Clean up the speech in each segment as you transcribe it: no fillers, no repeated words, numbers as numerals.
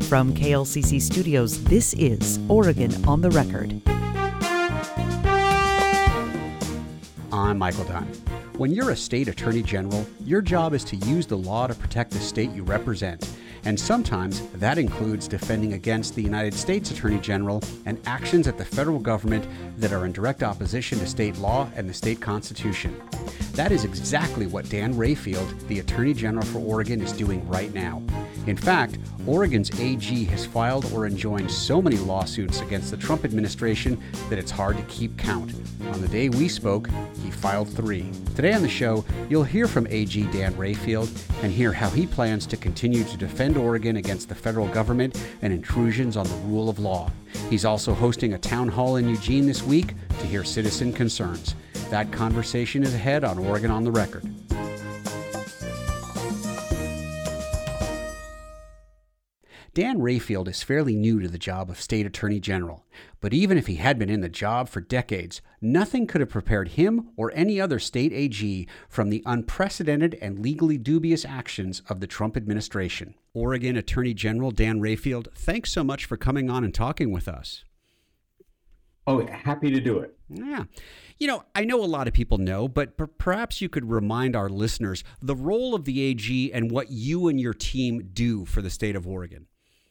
From KLCC Studios, this is Oregon on the Record. I'm Michael Dunn. When you're a state attorney general, your job is to use the law to protect the state you represent. And sometimes that includes defending against the United States Attorney General and actions at the federal government that are in direct opposition to state law and the state constitution. That is exactly what Dan Rayfield, the Attorney General for Oregon, is doing right now. In fact, Oregon's AG has filed or enjoined so many lawsuits against the Trump administration that it's hard to keep count. On the day we spoke, he filed 3. Today on the show, you'll hear from AG Dan Rayfield and hear how he plans to continue to defend Oregon against the federal government and intrusions on the rule of law. He's also hosting a town hall in Eugene this week to hear citizen concerns. That conversation is ahead on Oregon on the Record. Dan Rayfield is fairly new to the job of State Attorney General, but even if he had been in the job for decades, nothing could have prepared him or any other state AG from the unprecedented and legally dubious actions of the Trump administration. Oregon Attorney General Dan Rayfield, thanks so much for coming on and talking with us. Oh, happy to do it. Yeah. You know, I know a lot of people know, but perhaps you could remind our listeners the role of the AG and what you and your team do for the state of Oregon.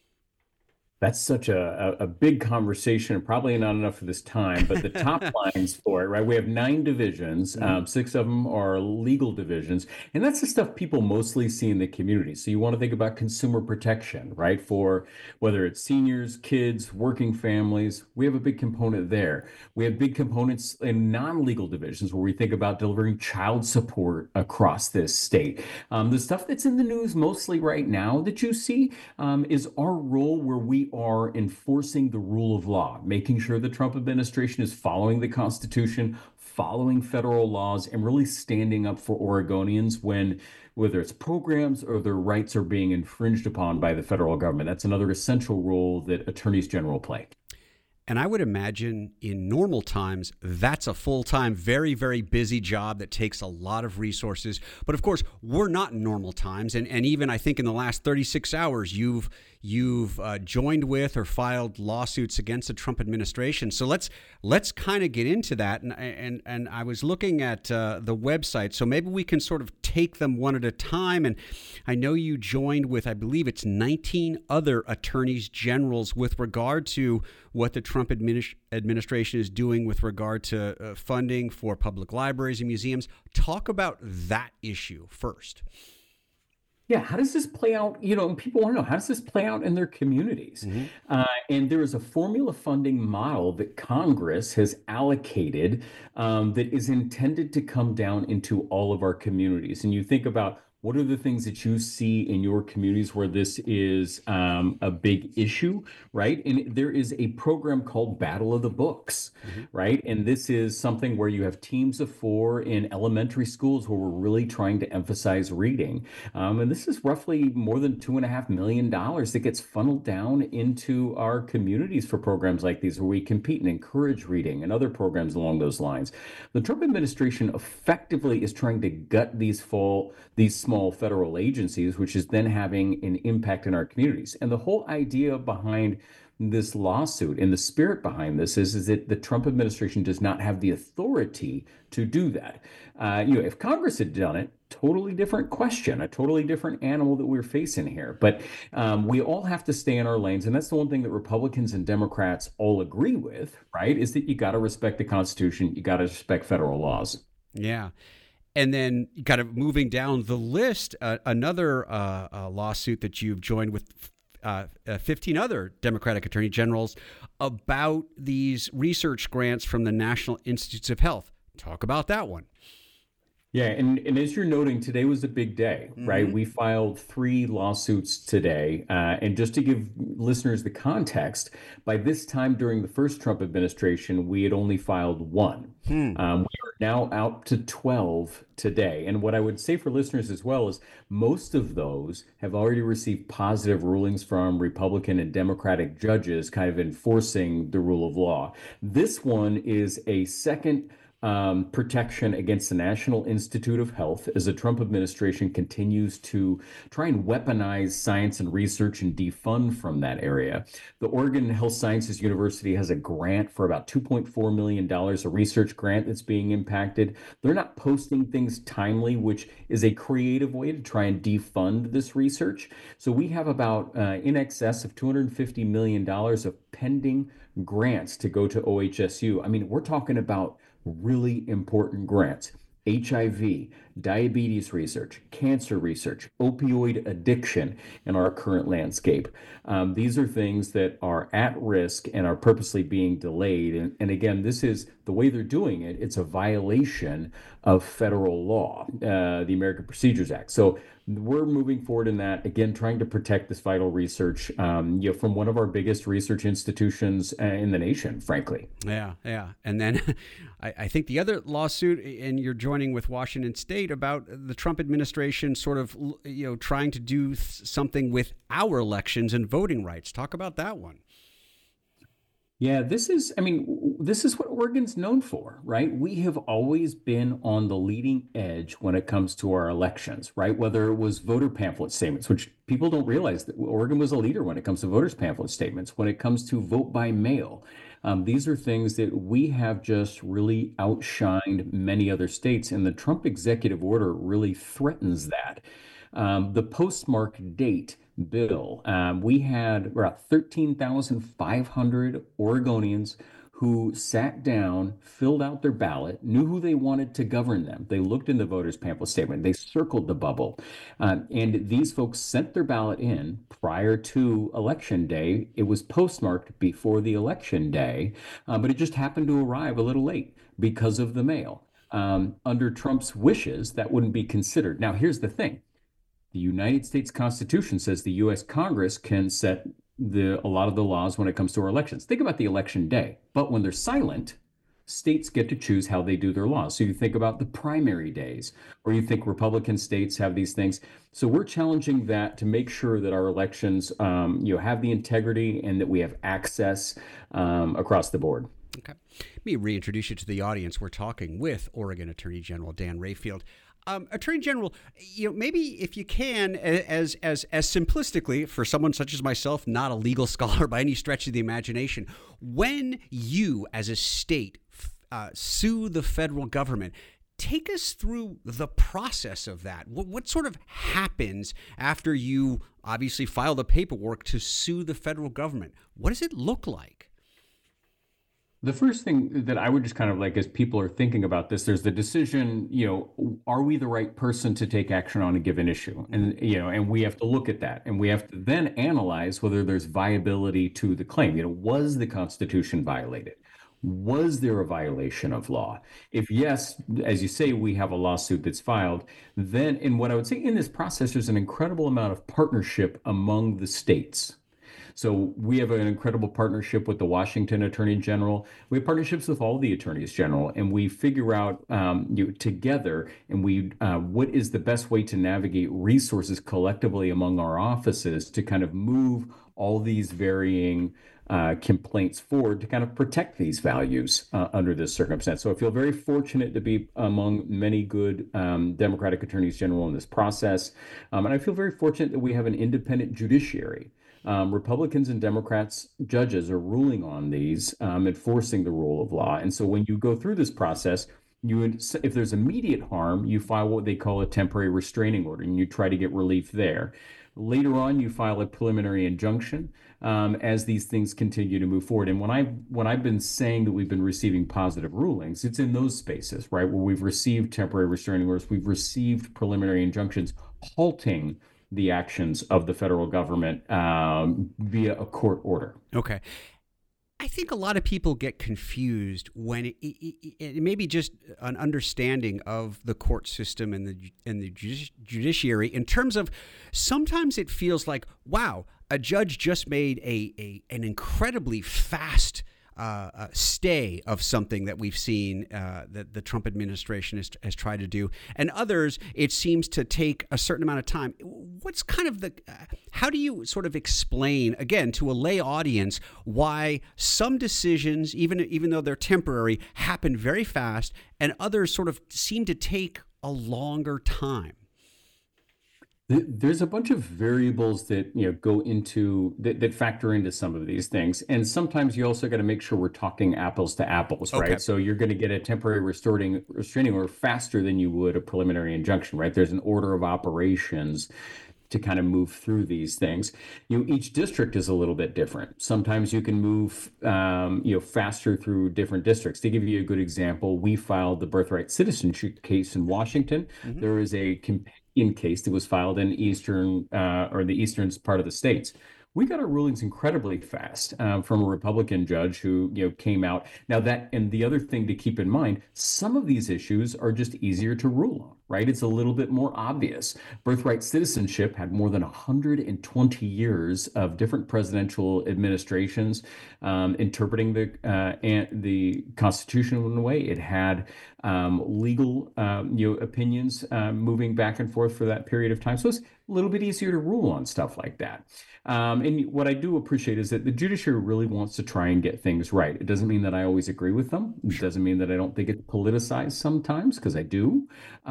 That's such a big conversation, and probably not enough for this time, but the top lines for it, right? We have 9 divisions, 6 of them are legal divisions, and that's the stuff people mostly see in the community. So you want to think about consumer protection, right? For whether it's seniors, kids, working families, we have a big component there. We have big components in non-legal divisions where we think about delivering child support across this state. The stuff that's in the news mostly right now that you see is our role where we are enforcing the rule of law, making sure the Trump administration is following the Constitution, following federal laws, and really standing up for Oregonians when, whether it's programs or their rights are being infringed upon by the federal government. That's another essential role that attorneys general play. And I would imagine in normal times, that's a full-time, very, very busy job that takes a lot of resources. But of course, we're not in normal times. And even I think in the last 36 hours, you've joined with or filed lawsuits against the Trump administration. So let's kind of get into that. And I was looking at the website, so maybe we can sort of take them one at a time. And I know you joined with, I believe it's 19 other attorneys generals with regard to what the Trump administration is doing with regard to funding for public libraries and museums. Talk about that issue first. Yeah, how does this play out? You know, people want to know, how does this play out in their communities? And there is a formula funding model that Congress has allocated that is intended to come down into all of our communities. And you think about, what are the things that you see in your communities where this is a big issue, right? And there is a program called Battle of the Books, right? And this is something where you have teams of 4 in elementary schools where we're really trying to emphasize reading. And this is roughly more than $2.5 million that gets funneled down into our communities for programs like these, where we compete and encourage reading and other programs along those lines. The Trump administration effectively is trying to gut these small federal agencies, which is then having an impact in our communities. And the whole idea behind this lawsuit and the spirit behind this is that the Trump administration does not have the authority to do that. If Congress had done it, totally different question, a totally different animal that we're facing here. But we all have to stay in our lanes. And that's the one thing that Republicans and Democrats all agree with, right? Is that you got to respect the Constitution. You got to respect federal laws. Yeah. And then kind of moving down the list, another lawsuit that you've joined with 15 other Democratic attorney generals about these research grants from the National Institutes of Health. Talk about that one. Yeah, and as you're noting, today was a big day, right? We filed 3 lawsuits today. And just to give listeners the context, by this time during the first Trump administration, we had only filed 1. We are now out to 12 today. And what I would say for listeners as well is most of those have already received positive rulings from Republican and Democratic judges kind of enforcing the rule of law. This one is a second protection against the National Institute of Health as the Trump administration continues to try and weaponize science and research and defund from that area. The Oregon Health Sciences University has a grant for about $2.4 million, a research grant that's being impacted. They're not posting things timely, which is a creative way to try and defund this research. So we have about in excess of $250 million of pending grants to go to OHSU. I mean, we're talking about really important grants: HIV, diabetes research, cancer research, opioid addiction in our current landscape. These are things that are at risk and are purposely being delayed. And again, this is the way they're doing it. It's a violation of federal law, the American Procedures Act. So we're moving forward in that, again, trying to protect this vital research, from one of our biggest research institutions in the nation, frankly. Yeah. And then I think the other lawsuit, and you're joining with Washington State, about the Trump administration sort of, trying to do something with our elections and voting rights. Talk about that one. Yeah, this is what Oregon's known for, right? We have always been on the leading edge when it comes to our elections, right? Whether it was voter pamphlet statements, which people don't realize that Oregon was a leader when it comes to voters pamphlet statements, when it comes to vote by mail. These are things that we have just really outshined many other states, and the Trump executive order really threatens that. The postmark date bill, we had about 13,500 Oregonians who sat down, filled out their ballot, knew who they wanted to govern them. They looked in the voters' pamphlet statement. They circled the bubble. And these folks sent their ballot in prior to Election Day. It was postmarked before the Election Day, but it just happened to arrive a little late because of the mail. Under Trump's wishes, that wouldn't be considered. Now, here's the thing. The United States Constitution says the U.S. Congress can set a lot of the laws when it comes to our elections. Think about the election day. But when they're silent, states get to choose how they do their laws. So you think about the primary days, or you think Republican states have these things. So we're challenging that to make sure that our elections, have the integrity and that we have access across the board. Okay. Let me reintroduce you to the audience. We're talking with Oregon Attorney General Dan Rayfield. Attorney General, maybe if you can, as simplistically, for someone such as myself, not a legal scholar by any stretch of the imagination, when you as a state sue the federal government, take us through the process of that. What sort of happens after you obviously file the paperwork to sue the federal government? What does it look like? The first thing that I would just kind of like, as people are thinking about this, there's the decision, are we the right person to take action on a given issue? And, and we have to look at that, and we have to then analyze whether there's viability to the claim. Was the Constitution violated? Was there a violation of law? If yes, as you say, we have a lawsuit that's filed, then, and what I would say in this process, there's an incredible amount of partnership among the states. So we have an incredible partnership with the Washington Attorney General. We have partnerships with all the attorneys general, and we figure out together, and what is the best way to navigate resources collectively among our offices to kind of move all these varying complaints forward to kind of protect these values under this circumstance. So I feel very fortunate to be among many good Democratic attorneys general in this process. And I feel very fortunate that we have an independent judiciary. Republicans and Democrats judges are ruling on these, enforcing the rule of law. And so when you go through this process, if there's immediate harm, you file what they call a temporary restraining order, and you try to get relief there. Later on, you file a preliminary injunction as these things continue to move forward. And when I've been saying that we've been receiving positive rulings, it's in those spaces, right, where we've received temporary restraining orders, we've received preliminary injunctions halting the actions of the federal government via a court order. Okay. I think a lot of people get confused when it may be just an understanding of the court system and the judiciary in terms of sometimes it feels like, wow, a judge just made an incredibly fast stay of something that we've seen that the Trump administration has tried to do, and others it seems to take a certain amount of time. What's kind of how do you sort of explain again to a lay audience why some decisions, even though they're temporary, happen very fast, and others sort of seem to take a longer time? There's a bunch of variables that go into that factor into some of these things, and sometimes you also got to make sure we're talking apples to apples, Okay. right? So you're going to get a temporary restraining order faster than you would a preliminary injunction, right? There's an order of operations to kind of move through these things. Each district is a little bit different. Sometimes you can move, faster through different districts. To give you a good example, we filed the birthright citizenship case in Washington. Mm-hmm. There is a companion case that was filed in the eastern part of the states. We got our rulings incredibly fast from a Republican judge who came out. Now and the other thing to keep in mind, some of these issues are just easier to rule on, right? It's a little bit more obvious. Birthright citizenship had more than 120 years of different presidential administrations interpreting the Constitution in a way. It had legal opinions moving back and forth for that period of time. So it's a little bit easier to rule on stuff like that. And what I do appreciate is that the judiciary really wants to try and get things right. It doesn't mean that I always agree with them. It doesn't mean that I don't think it's politicized sometimes, because I do.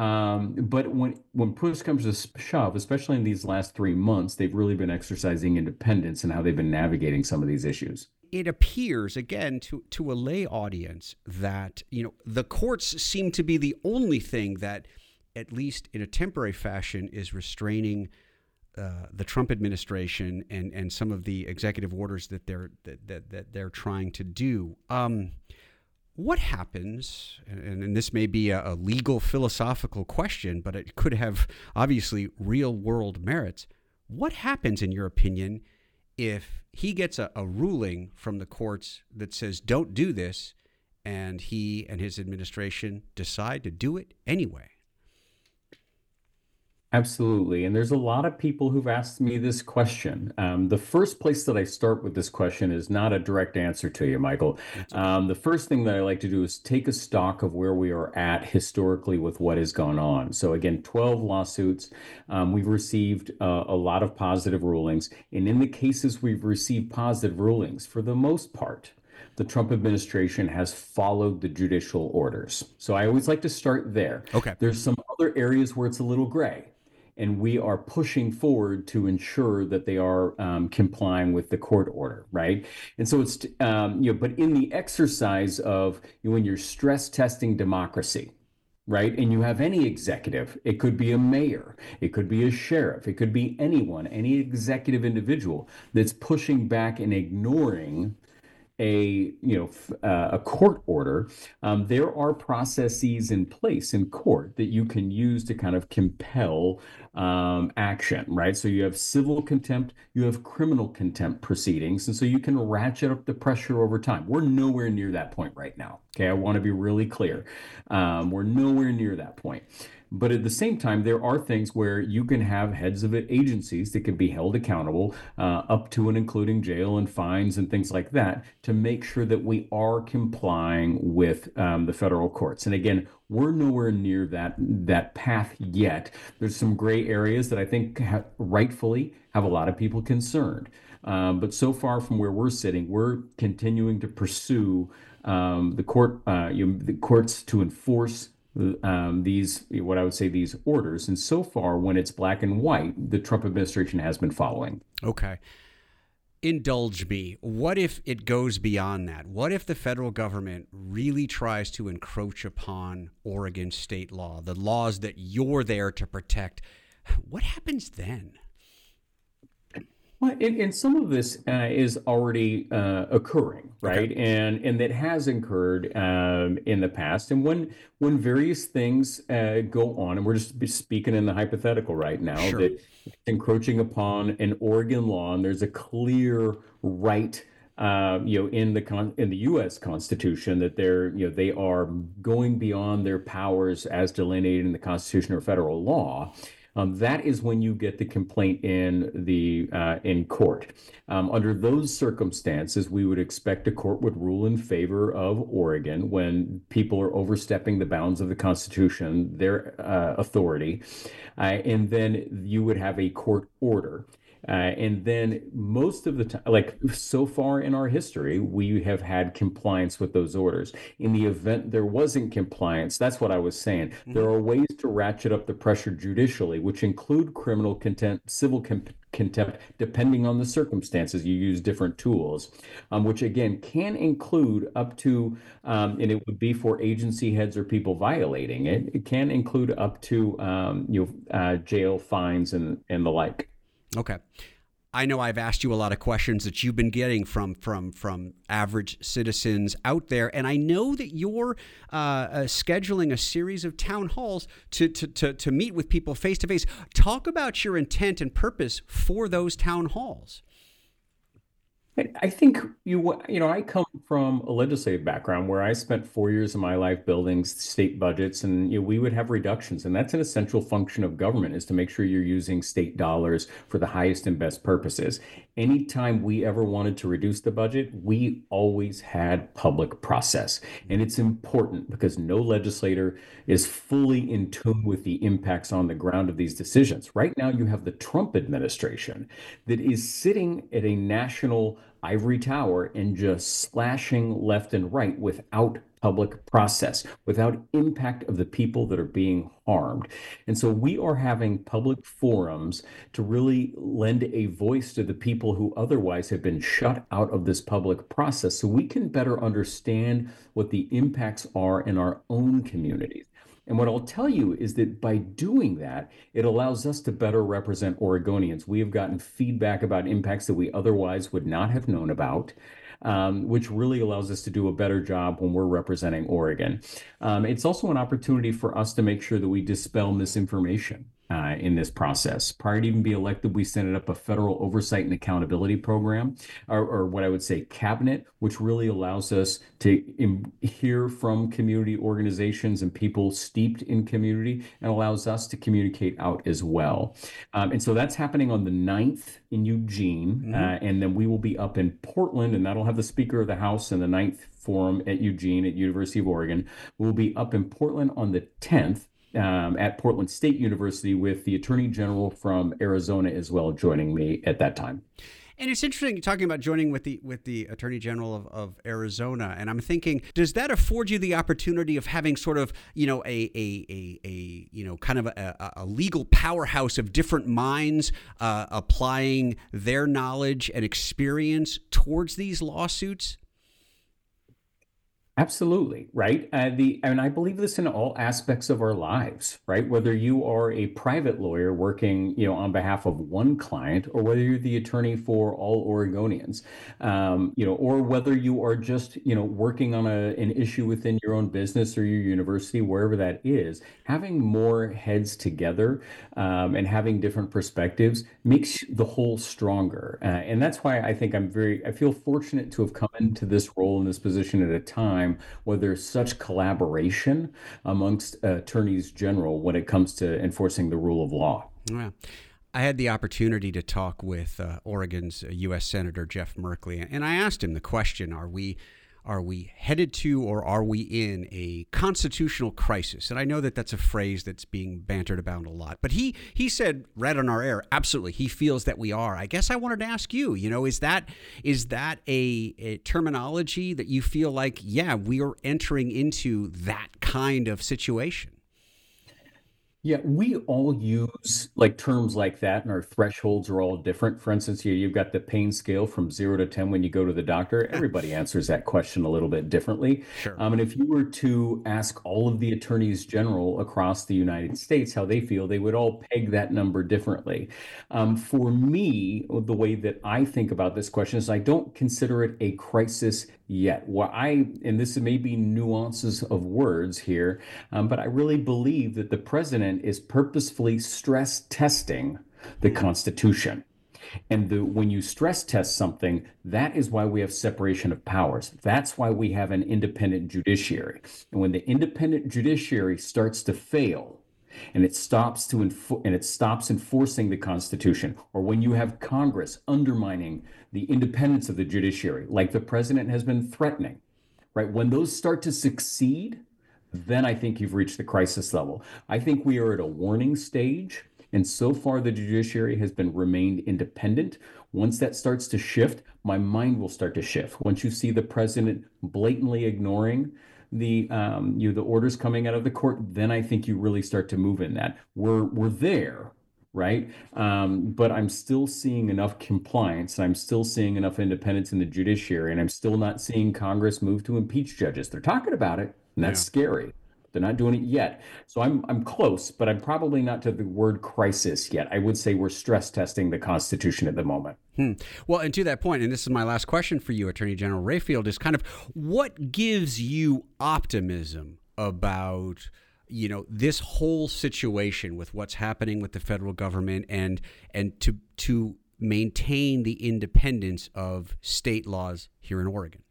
But when push comes to shove, especially in these last 3 months, they've really been exercising independence in how they've been navigating some of these issues. It appears, again, to a lay audience that, the courts seem to be the only thing that, at least in a temporary fashion, is restraining the Trump administration and some of the executive orders that they're trying to do. What happens, and this may be a legal philosophical question, but it could have obviously real world merits. What happens, in your opinion, if he gets a ruling from the courts that says don't do this, and he and his administration decide to do it anyway? Absolutely. And there's a lot of people who've asked me this question. The first place that I start with this question is not a direct answer to you, Michael. The first thing that I like to do is take a stock of where we are at historically with what has gone on. So again, 12 lawsuits. We've received a lot of positive rulings. And in the cases we've received positive rulings, for the most part, the Trump administration has followed the judicial orders. So I always like to start there. Okay. There's some other areas where it's a little gray, and we are pushing forward to ensure that they are complying with the court order, right? And so it's, but in the exercise of when you're stress testing democracy, right? And you have any executive, it could be a mayor, it could be a sheriff, it could be anyone, any executive individual that's pushing back and ignoring a court order. There are processes in place in court that you can use to kind of compel action, right? So you have civil contempt, you have criminal contempt proceedings, and so you can ratchet up the pressure over time. We're nowhere near that point right now. Okay, I want to be really clear. We're nowhere near that point. But at the same time, there are things where you can have heads of agencies that can be held accountable up to and including jail and fines and things like that to make sure that we are complying with the federal courts. And again, we're nowhere near that path yet. There's some gray areas that I think rightfully have a lot of people concerned. But so far from where we're sitting, we're continuing to pursue the courts to enforce these orders. And so far, when it's black and white, the Trump administration has been following. Okay. Indulge me. What if it goes beyond that? What if the federal government really tries to encroach upon Oregon state law, the laws that you're there to protect? What happens then? Well, and some of this is already occurring, right? Okay. And that has occurred in the past. And when various things go on, and we're just speaking in the hypothetical right now, Sure. that encroaching upon an Oregon law, and there's a clear right, in the U.S. Constitution that they are going beyond their powers as delineated in the Constitution or federal law. that is when you get the complaint in court. Under those circumstances, we would expect a court would rule in favor of Oregon when people are overstepping the bounds of the Constitution, their authority, and then you would have a court order. And then most of the time, like so far in our history, we have had compliance with those orders. In the event there wasn't compliance, that's what I was saying. There are ways to ratchet up the pressure judicially, which include criminal contempt, contempt, depending on the circumstances. You use different tools, which again can include up to, and it would be for agency heads or people violating it. It can include up to, jail, fines, and the like. Okay. I know I've asked you a lot of questions that you've been getting from average citizens out there, and I know that you're scheduling a series of town halls to meet with people face to face. Talk about your intent and purpose for those town halls. I think I come from a legislative background where I spent 4 years of my life building state budgets, and we would have reductions, and that's an essential function of government, is to make sure you're using state dollars for the highest and best purposes. Anytime we ever wanted to reduce the budget, we always had public process, and it's important because no legislator is fully in tune with the impacts on the ground of these decisions. Right now, you have the Trump administration that is sitting at a national ivory tower and just slashing left and right without public process, without impact of the people that are being harmed. And so we are having public forums to really lend a voice to the people who otherwise have been shut out of this public process so we can better understand what the impacts are in our own communities. And what I'll tell you is that by doing that, it allows us to better represent Oregonians. We have gotten feedback about impacts that we otherwise would not have known about, which really allows us to do a better job when we're representing Oregon. It's also an opportunity for us to make sure that we dispel misinformation in this process. Prior to even being elected, we set up a federal oversight and accountability program, or what I would say cabinet, which really allows us to hear from community organizations and people steeped in community, and allows us to communicate out as well. And so that's happening on the 9th in Eugene, and then we will be up in Portland, and that'll have the Speaker of the House and the 9th Forum at Eugene at University of Oregon. We'll be up in Portland on the 10th. At Portland State University with the Attorney General from Arizona as well joining me at that time. And it's interesting talking about joining with the Attorney General of Arizona, and I'm thinking, does that afford you the opportunity of having sort of kind of a legal powerhouse of different minds applying their knowledge and experience towards these lawsuits? Absolutely, right? And I believe this in all aspects of our lives, right? Whether you are a private lawyer working, on behalf of one client, or whether you're the attorney for all Oregonians, or whether you are just, working on an issue within your own business or your university, wherever that is, having more heads together and having different perspectives makes the whole stronger. And that's why I think I feel fortunate to have come into this role in this position at a time where there's such collaboration amongst attorneys general when it comes to enforcing the rule of law. Yeah. I had the opportunity to talk with Oregon's U.S. Senator Jeff Merkley, and I asked him the question, are we headed to, or are we in a constitutional crisis? And I know that that's a phrase that's being bantered about a lot. But he said right on our air, absolutely, he feels that we are. I guess I wanted to ask you, is that a terminology that you feel like, yeah, we are entering into that kind of situation? Yeah, we all use terms like that, and our thresholds are all different. For instance, you've got the pain scale from 0 to 10 when you go to the doctor. Everybody answers that question a little bit differently. Sure. And if you were to ask all of the attorneys general across the United States how they feel, they would all peg that number differently. For me, the way that I think about this question is I don't consider it a crisis yet. And this may be nuances of words here, but I really believe that the president is purposefully stress testing the Constitution. And when you stress test something, that is why we have separation of powers. That's why we have an independent judiciary. And when the independent judiciary starts to fail, and it stops enforcing the Constitution, or when you have Congress undermining the independence of the judiciary, like the president has been threatening, right? When those start to succeed, then I think you've reached the crisis level. I think we are at a warning stage, and so far the judiciary has been remained independent. Once that starts to shift, my mind will start to shift. Once you see the president blatantly ignoring the the orders coming out of the court, then I think you really start to move in that. We're there, right? But I'm still seeing enough compliance, and I'm still seeing enough independence in the judiciary, and I'm still not seeing Congress move to impeach judges. They're talking about it, and that's scary. They're not doing it yet. So I'm close, but I'm probably not to the word crisis yet. I would say we're stress testing the Constitution at the moment. Well, and to that point, and this is my last question for you, Attorney General Rayfield, is kind of what gives you optimism about this whole situation with what's happening with the federal government and to maintain the independence of state laws here in Oregon?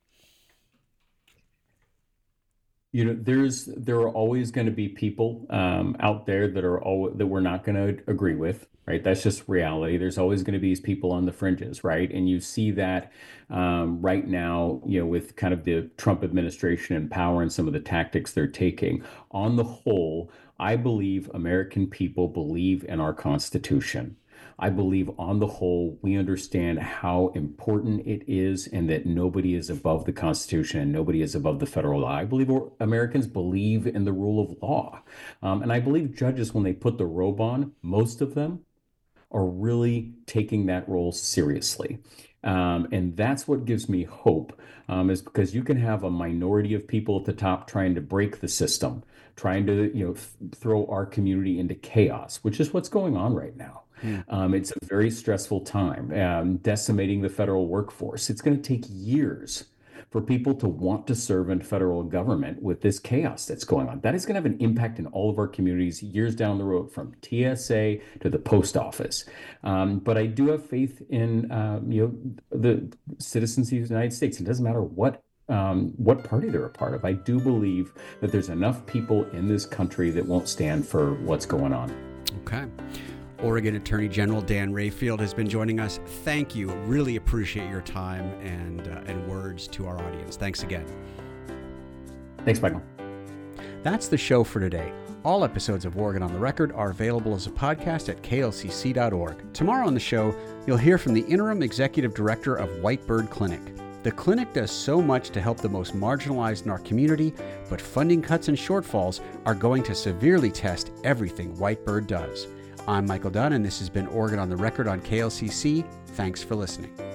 There are always going to be people out there that we're not going to agree with, right? That's just reality. There's always going to be these people on the fringes, right? And you see that right now, with kind of the Trump administration in power and some of the tactics they're taking. On the whole, I believe American people believe in our Constitution. I believe on the whole, we understand how important it is and that nobody is above the Constitution and nobody is above the federal law. I believe Americans believe in the rule of law. And I believe judges, when they put the robe on, most of them are really taking that role seriously. And that's what gives me hope, is because you can have a minority of people at the top trying to break the system, trying to throw our community into chaos, which is what's going on right now. It's a very stressful time, decimating the federal workforce. It's going to take years for people to want to serve in federal government with this chaos that's going on. That is going to have an impact in all of our communities years down the road, from TSA to the post office. But I do have faith in the citizens of the United States. It doesn't matter what party they're a part of. I do believe that there's enough people in this country that won't stand for what's going on. Okay. Oregon Attorney General Dan Rayfield has been joining us. Thank you. Really appreciate your time and words to our audience. Thanks again. Thanks, Michael. That's the show for today. All episodes of Oregon on the Record are available as a podcast at klcc.org. Tomorrow on the show, you'll hear from the Interim Executive Director of Whitebird Clinic. The clinic does so much to help the most marginalized in our community, but funding cuts and shortfalls are going to severely test everything Whitebird does. I'm Michael Dunn, and this has been Oregon on the Record on KLCC. Thanks for listening.